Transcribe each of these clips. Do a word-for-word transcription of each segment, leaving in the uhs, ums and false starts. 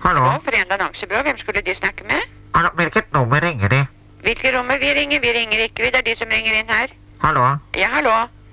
Hallo? Hallo, Forent Annonsebyrå, hvem skulle de snakke med? Hallo, hvilket nummer ringer de? Hvilke rommer vi ringer? Vi ringer ikke, det er de som ringer inn her. Hallo? Ja, hallo?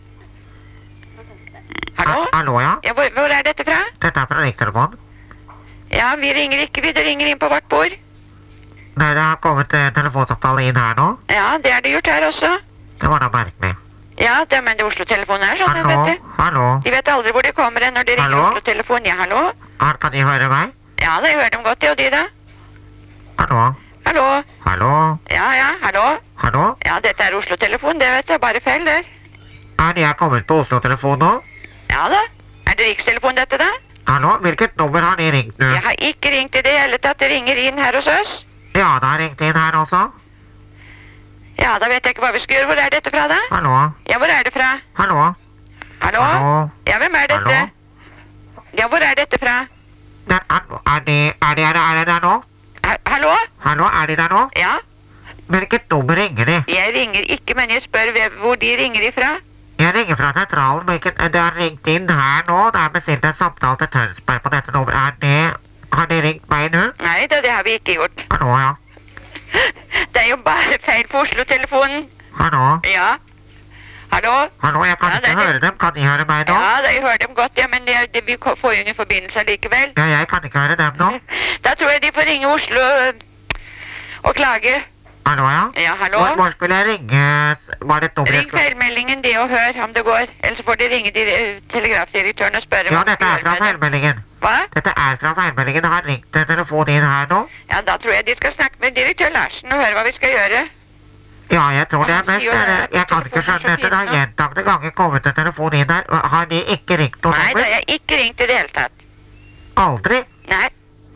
Hallo? Ha- Hallo, ja? Ja, hvor, hvor er dette fra? Dette er fra Rikstelefonen. Ja, vi ringer ikke, vi det ringer inn på vårt bord. Nei, det har kommet eh, telefonsamtale inn her nå. Ja, det er det gjort her også. Det var da merkelig. Ja, det, men det Oslo-telefonen er sånn, Hallo? vet du. Hallo? De vet aldri hvor de kommer hen når de ringer Hallo? Oslo-telefon. Ja, hallo? Her kan de høre meg? Ja, det hører dem godt, det, og de da? Hallo? Hallo? Hallo? Ja, ja, hallo? Hallo? Ja, dette er Oslo-telefon, det vet jeg, bare feil der. Er de kommet på Oslo-telefon nå? Ja da. Er det Rikstelefon dette da? Hallo? Hvilket nummer har de ringt nå? Jeg har ikke ringt i det hele tatt, det ringer inn her hos oss. Ja, det har ringt inn her også. Ja, da vet jeg ikke hva vi skal gjøre. Hvor er dette fra da? Hallo? Ja, hvor er det fra? Hallo? Hallo? Hallo? Ja, hvem er dette? Hallo? Ja, hvor er dette fra? Der, er, er, de, er, de, er, de, er de der nå? Ha hallo? Hallo, er de der nå? Ja? Hvilket nummer ringer de? Jeg ringer ikke, men jeg spør hvem- hvor de ringer ifra. Jeg ringer fra sentralen, hvilket, det er ringt inn her nå. Det er bestilt en samtale til Tønsberg på dette nummeret. Er det, har de ringt meg nå? Nei da, det har vi ikke gjort. Hallo, ja. Det er jo bare feil på Oslo-telefonen. Hallo? Ja? Hallo? Hallo, jeg kan Ja, det ikke er høre dem. Kan de høre meg nå? Ja, da, jeg hører dem godt, ja, men det, det, vi ko- får jo ingen forbindelse likevel. Ja, jeg kan ikke høre dem nå. Da tror jeg de får ringe Oslo øh, og klage. Hallo, ja? Ja, hallo? Hvor, hvor skulle jeg ringe? Var det et nummer jeg Ring skulle... feilmeldingen de og hør om det går. Ellers får de ringe de, øh, telegrafdirektøren og spørre Ja, hva de dette skal er gjøre fra med det. feilmeldingen. Hva? Dette er fra feilmeldingen. Har ringt en telefon inn her nå? Ja, da tror jeg de skal snakke med direktør Larsen og høre hva vi skal gjøre. Ja, jeg tror det er Han best. sier jo Jeg, det, jeg kan ikke skjønne dette. Det har gjentagende ganger kommet en telefon inn her. Har de ikke ringt noe Nei, da nummer? har jeg ikke ringt i det hele tatt. Aldri? Nei.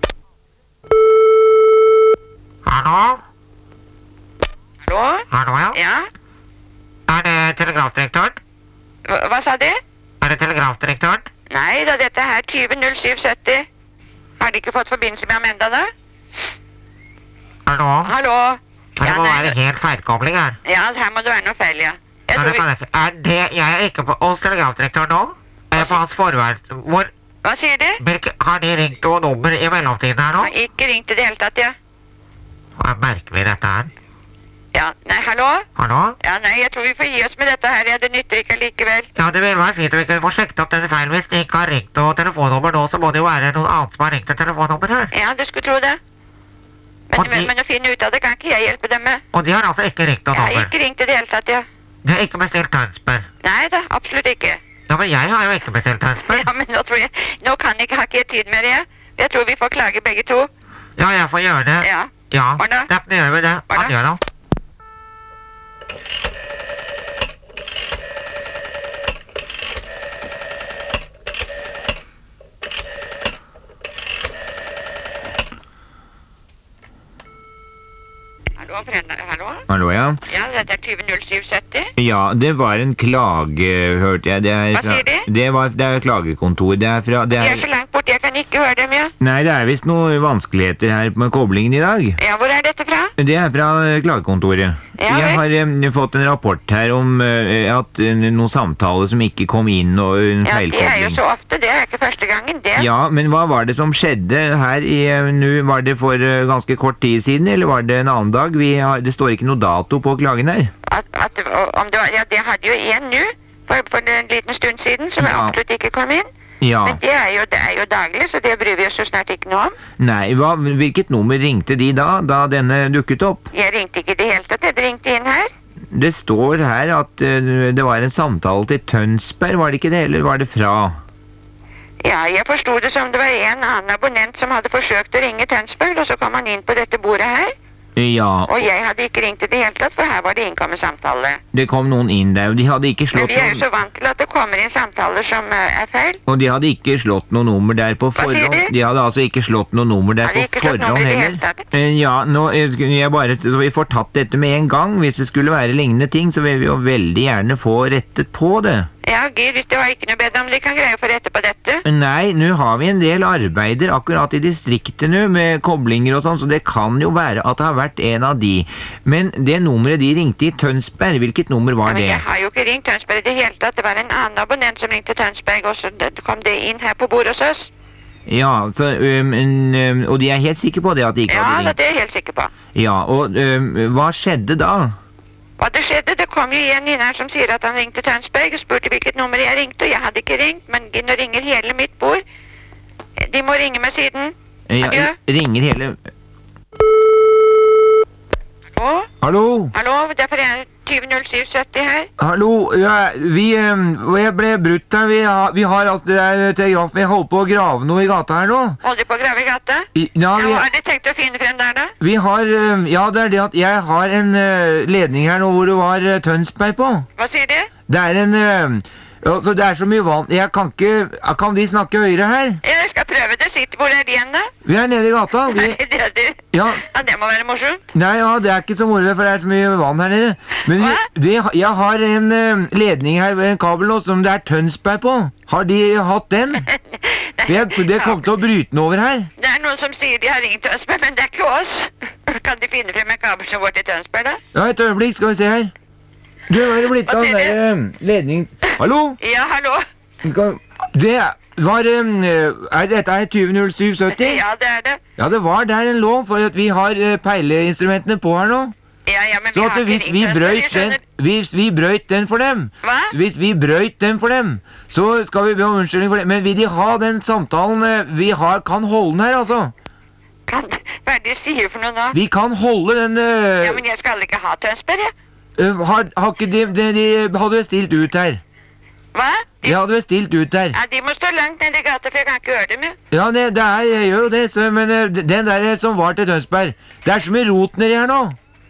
Hallo? Hallo? Hallo, ja? Ja? Er det telegrafdirektøren? Hva, hva sa de? Er det telegrafdirektøren? Nei da, dette er tyve null syv sytti. Har de ikke fått forbindelse med ham enda da? Hallo? Hallo? Det Ja, må nei, være helt feilkobling her. ja, her må det være noe feil, ja. Jeg Ja, tror det vi... kan jeg ikke. Er det, jeg er ikke på hos telegrafdirektøren nå. Jeg er på hans forværelse. Hvor, Hva sier de? hvilke, har de ringt noe nummer i mellomtiden her nå? Har ikke ringt i det hele tatt, ja. Det er merkelig dette her. Ja, nei, hallo? Hallo? Ja, nei, jeg tror vi får gi oss med dette her, ja, det nytter ikke likevel. Ja, det vil være fint om vi kunne få sjekket opp denne feilen. Hvis de ikke har ringt noe telefonnummer nå, så må det jo være noen annet som har ringt et telefonnummer her. Ja, du skulle tro det. Men, Og de- men, men å finne ut av det kan ikke jeg hjelpe dem med. Og de har altså ikke ringt noe Jeg har nummer. ikke ringt i det hele tatt, ja. De har ikke bestilt Tønsberg. Nei da, absolutt ikke. Ja, men jeg har jo ikke bestilt Tønsberg. Ja, men nå tror jeg... Nå kan jeg ikke, har ikke jeg tid med det, ja. Jeg tror vi får klage begge to. Ja, jeg får gjøre det. Ja. Ja, Hva da? da gjør vi det. Hva da? Adjø da. Hallo, frenda, hallo? Hallo, ja. Ja, dette er tyve null syv sytti. Ja, det var en klage, hørte jeg. Det er Hva fra- sier de? Det, var, det er klagekontor. Det er fra det De er er, så langt bort, jeg kan ikke høre dem, ja. Nei, det er visst noen vanskeligheter her med koblingen i dag. Ja, hvor er dette fra? Det er fra eh, klagekontoret. Ja, jeg vel. har eh, fått en rapport her om eh, at eh, noen samtaler som ikke kom inn, og en Ja, det er jo feilkobling. så ofte, det er ikke første gangen, det. Ja, men hva var det som skjedde her i eh, nå? Var det for eh, ganske kort tid siden, eller var det en annen dag? Vi har, det står ikke noe dato på klagen her. At, at, det- om det var, ja, det hadde jo en nå, for, for en liten stund siden, som Ja. absolutt ikke kom inn. Ja. Men det er, jo, det er jo daglig, så det bryr vi oss jo snart ikke noe om. Nei, hva, hvilket nummer ringte de da, da denne dukket opp? Jeg ringte ikke i det hele tatt, jeg ringte inn her. Det står her at eh, det var en samtale til Tønsberg, var det ikke det, eller var det fra? Ja, jeg forstod det som det var en annen abonnent som hadde forsøkt å ringe Tønsberg, og så kom han inn på dette bordet her. Ja, Og jeg hadde ikke ringt i det hele tatt, for her var det innkommet samtale. det kom noen inn der, og de hadde ikke Men slått vi er jo noen, så vant til at det kommer inn samtaler som eh, er feil. og de hadde ikke slått noe nummer der på Hva sier forhånd. de? De hadde altså ikke slått noe nummer der Hadde på ikke slått forhånd nummer i det hele heller. tatt? Eh, Ja, nå eh, skulle jeg bare, så vi får tatt dette med en gang. Hvis det skulle være lignende ting, så vil vi jo veldig gjerne få rettet på det. Ja, gud, hvis det var ikke noe bedre om de kan greie å få rette på dette. Nei, nå har vi en del arbeider akkurat i distriktet nå med koblinger og sånn, så det kan jo være at det har vært en av de. Men det nummeret de ringte i Tønsberg, hvilket nummer Ja, var men det? jeg har jo ikke ringt Tønsberg i det hele tatt. Det var en annen abonnent som ringte Tønsberg, og så det- kom det inn her på bordet hos oss. Ja, så, øhm, øhm, og de er helt sikre på det at de ikke Ja, hadde da, ringt? det er jeg helt sikker på. Ja, og øhm, hva skjedde da? Hva det skjedde, det kom jo en inn her som sier at han ringte Tønsberg og spurte hvilket nummer jeg ringte, og jeg hadde ikke ringt, men de nå ringer hele mitt bord. De må ringe meg siden. Ja, Adjø. ringer hele... Hallo? Hallo? Hallo, det er fra tyve null syv sytti her. Hallo, ja, vi, øhm, jeg ble brutt her, vi har, vi har altså det der telegraf, vi holder på å grave noe i gata her nå. Holder de på å grave i gata? I- Ja, Ja, vi, hva har de tenkt å finne frem der, da? vi har, øhm, ja, det er det at jeg har en øh, ledning her nå hvor det var øh, Tønsberg på. Hva sier de? Det er en, øhm, altså det er så mye vann, jeg kan ikke, kan vi snakke høyere her? Ja, jeg skal prøve det. Sitt, hvor er de igjen, da? Vi er nede i gata, vi, Nei, det er de. ja, Ja, det må være morsomt. nei, ja, det er ikke så moro, for det er så mye vann her nede. Men vi, Hva? vi, jeg har en øhm, ledning her, en kabel nå, som det er Tønsberg på. Har de hatt den? Det, det kom til å bryte den over her. Det er noen som sier de har ringt Tønsberg, men det er ikke oss. Kan de finne frem en kabel som går til Tønsberg, da? Ja, et øyeblikk, skal vi se her. Du, hva er det blitt Hva av sier den der øhm, ledning... Hallo? Ja, hallo? Skal, det var, øhm, er dette er tyve null syv sytti? Ja, det er det. Ja, det var der en lå, for at vi har øh, peileinstrumentene på her nå. Ja, ja, men vi Så har at ikke hvis ringt vi Tønsberg, brøyt jeg den, skjønner. hvis vi brøyt den for dem, Hva? hvis vi brøyt den for dem, så skal vi be om unnskyldning for det. Men vil de ha den samtalen øh, vi har, kan holde den her, altså? Kan, hva er det de sier for noe nå? Vi kan holde den... øh, Ja, men jeg skal ikke ha Tønsberg, jeg. øh, har, har ikke de, de, de hadde bestilt ut her. Hva? De hadde bestilt ut her. Ja, de må stå langt nede i gata, for jeg kan ikke høre dem, jeg. Ja, det, det er, jeg gjør jo det, så, men øh, den der som var til Tønsberg, det er så mye rot nedi her nå.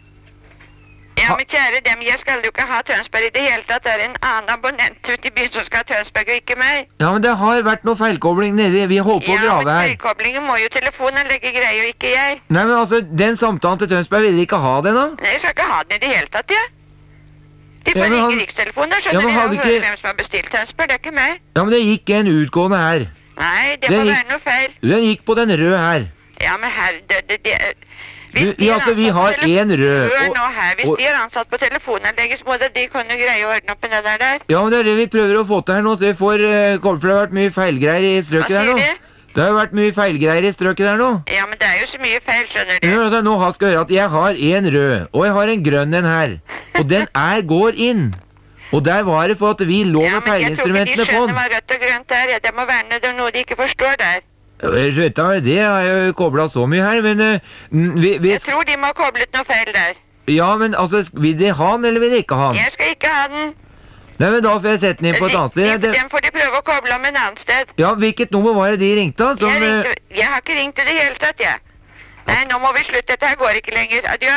Ja, men kjære dem, jeg skal jo ikke ha Tønsberg i det hele tatt. Det er en annen abonnent ute i byen som skal ha Tønsberg, og ikke meg. Ja, men det har vært noe feilkobling nedi, vi holder på å Ja, men grave her. feilkoblingen må jo telefonen legge greie, og ikke jeg. Nei, men altså, den samtalen til Tønsberg, vil de ikke ha den da? Nei, jeg skal ikke ha den i det hele tatt, jeg. De får Ja, men ringe han- Rikstelefonen, da Ja, skjønner men de, hadde og ikke- høre hvem som har bestilt Tønsberg. Det er ikke meg. Ja, men det gikk en utgående her. Nei, det Det må gikk- være noe feil. Den gikk på den røde her. Ja, men herre, det, det, det Du, Hvis de ja, er altså, vi ansatt på har telefon- en rød, Hør og- nå her, hvis og- de er ansatt på telefonanlegget, så må det de kunne greie å ordne opp med det der der. Ja, men det er det vi prøver å få til her nå, så vi får uh, komme, for det har vært mye feilgreier i Hva strøket der sier nå. de? Det har vært mye feilgreier i strøket der nå. Ja, men det er jo så mye feil, skjønner du. Ja, altså, nå har- skal jeg høre at jeg har en rød, og jeg har en grønn en her. Og den er går inn. Og der var det for at vi lå Ja, med men jeg tror ikke de peilinstrumentene på skjønner den. hva rødt og grønt er. Ja, det må være noe- det er noe de ikke forstår der. Jeg vet da, det har jeg jo koblet så mye her, men eh, n- vi, vi, Jeg tror de må ha koblet noe feil der. ja, men altså, vil de ha den, eller vil de ikke ha den? Jeg skal ikke ha den. Nei, men da får jeg sette den inn på et annet De- sted. Det, Den får de prøve å koble om en annen sted. ja, hvilket nummer var det de ringte da? Som, Jeg, eh, ringte, jeg har ikke ringt i det hele tatt, jeg. Nei, nå må vi slutte. Dette her går ikke lenger. Adjø.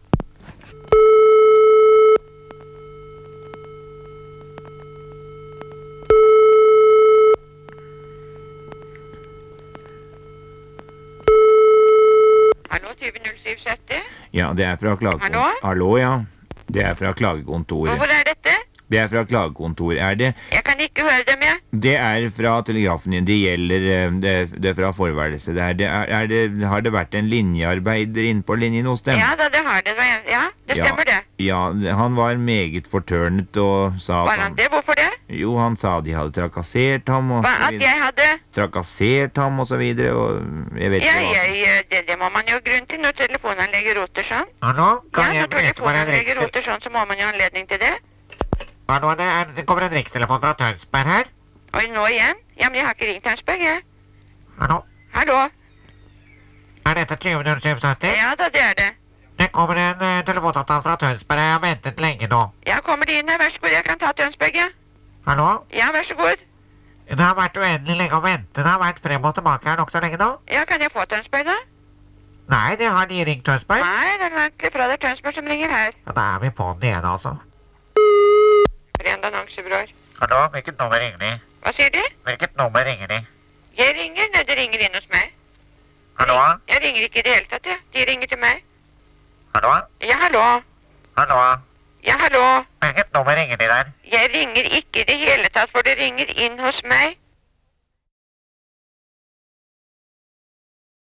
Hallo, tyve null syv sytti. ja, det er fra klagekontor. Hallo? Hallo, ja. Det er fra klagekontoret. Hvorfor er dette? Det er fra klagekontor. Er det? Jeg kan ikke høre dem, jeg. Det er fra telegrafen din. Det gjelder eh, det, det er fra forværelset. Det er, det er, er det, har det vært en linjearbeider inne på linjen hos dem? Ja da, det har det. Ja, det stemmer det. Ja, han var meget fortørnet og sa Var at han det? Hvorfor det? Jo, han sa de hadde trakassert ham og Hva, så at videre. jeg hadde Trakassert ham og så videre, og jeg vet Ja, ikke hva. jeg, det, det må man jo ha grunn til når telefonanlegget roter sånn. Hallo? Ja, Kan når jeg bryte på en telefonanlegget rikstelefon? roter sånn, så må man jo ha anledning til det. Hallo, det, er, det kommer en rikstelefon fra Tønsberg her. Oi, nå igjen? Ja, men jeg har ikke ringt Tønsberg, jeg. Hallo? Hallo? Er dette tyve null syv sytti? Ja da, det er det. Det kommer en uh, telefonavtale fra Tønsberg. Jeg har ventet lenge nå. Ja, kommer de inn her? Vær så god, jeg kan ta Tønsberg, ja. Hallo? Ja, vær så god. Det har vært uendelig lenge å vente. Det har vært frem og tilbake her nokså lenge nå. Ja, kan jeg få Tønsberg, da? Nei, det har de ringt Tønsberg. Nei, det er langt fra det er Tønsberg som ringer her. Ja, da er vi på den igjen, altså. Rend annonsebyråer. Hallo, hvilket nummer ringer de? Hva sier de? Hvilket nummer ringer de? Jeg ringer, nei, de ringer inn hos meg. Hallo? Jeg ringer ikke i det hele tatt, jeg. De ringer til meg. Hallo? Ja, hallo. Hallo? Ja, hallo. Hvilket nummer ringer de der? Jeg ringer ikke i det hele tatt, for det ringer inn hos meg.